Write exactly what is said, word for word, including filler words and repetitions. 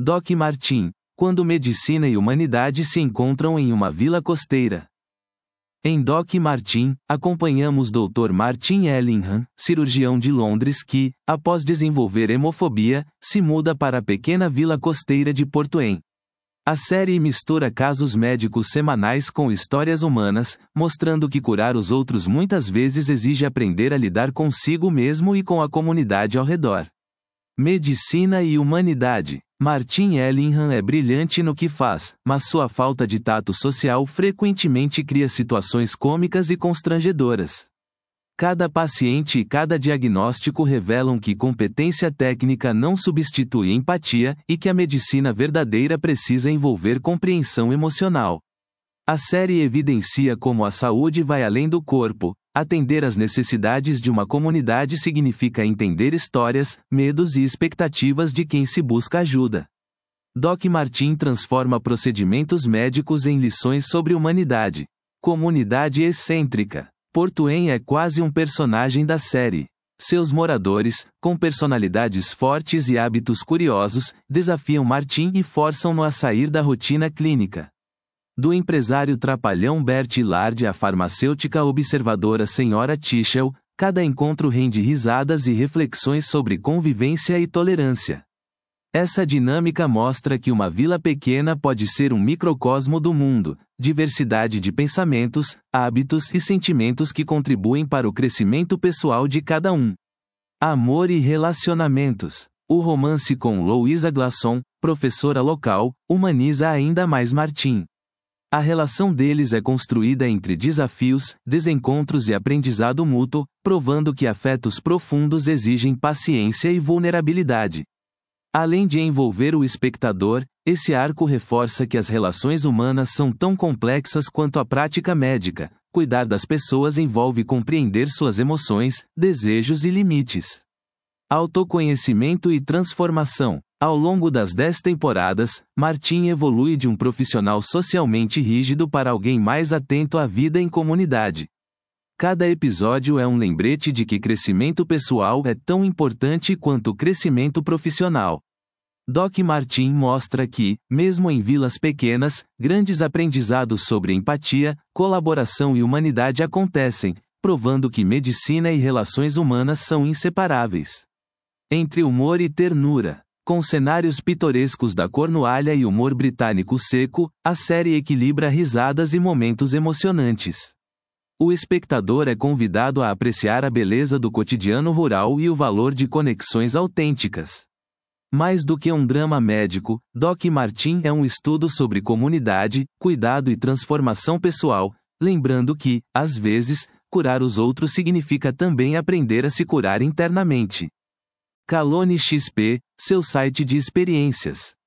Doc Martin, quando medicina e humanidade se encontram em uma vila costeira. Em Doc Martin, acompanhamos doutor Martin Ellingham, cirurgião de Londres que, após desenvolver hemofobia, se muda para a pequena vila costeira de Portuen. A série mistura casos médicos semanais com histórias humanas, mostrando que curar os outros muitas vezes exige aprender a lidar consigo mesmo e com a comunidade ao redor. Medicina e humanidade. Martin Ellingham é brilhante no que faz, mas sua falta de tato social frequentemente cria situações cômicas e constrangedoras. Cada paciente e cada diagnóstico revelam que competência técnica não substitui empatia e que a medicina verdadeira precisa envolver compreensão emocional. A série evidencia como a saúde vai além do corpo. Atender às necessidades de uma comunidade significa entender histórias, medos e expectativas de quem se busca ajuda. Doc Martin transforma procedimentos médicos em lições sobre humanidade. Comunidade excêntrica. Portuen é quase um personagem da série. Seus moradores, com personalidades fortes e hábitos curiosos, desafiam Martin e forçam-no a sair da rotina clínica. Do empresário trapalhão Bert Lard à farmacêutica observadora senhora Tischel, cada encontro rende risadas e reflexões sobre convivência e tolerância. Essa dinâmica mostra que uma vila pequena pode ser um microcosmo do mundo, diversidade de pensamentos, hábitos e sentimentos que contribuem para o crescimento pessoal de cada um. Amor e relacionamentos. O romance com Louisa Glasson, professora local, humaniza ainda mais Martin. A relação deles é construída entre desafios, desencontros e aprendizado mútuo, provando que afetos profundos exigem paciência e vulnerabilidade. Além de envolver o espectador, esse arco reforça que as relações humanas são tão complexas quanto a prática médica. Cuidar das pessoas envolve compreender suas emoções, desejos e limites. Autoconhecimento e transformação. Ao longo das dez temporadas, Martin evolui de um profissional socialmente rígido para alguém mais atento à vida em comunidade. Cada episódio é um lembrete de que crescimento pessoal é tão importante quanto crescimento profissional. Doc Martin mostra que, mesmo em vilas pequenas, grandes aprendizados sobre empatia, colaboração e humanidade acontecem, provando que medicina e relações humanas são inseparáveis. Entre humor e ternura. Com cenários pitorescos da Cornualha e humor britânico seco, a série equilibra risadas e momentos emocionantes. O espectador é convidado a apreciar a beleza do cotidiano rural e o valor de conexões autênticas. Mais do que um drama médico, Doc Martin é um estudo sobre comunidade, cuidado e transformação pessoal, lembrando que, às vezes, curar os outros significa também aprender a se curar internamente. Calone X P, seu site de experiências.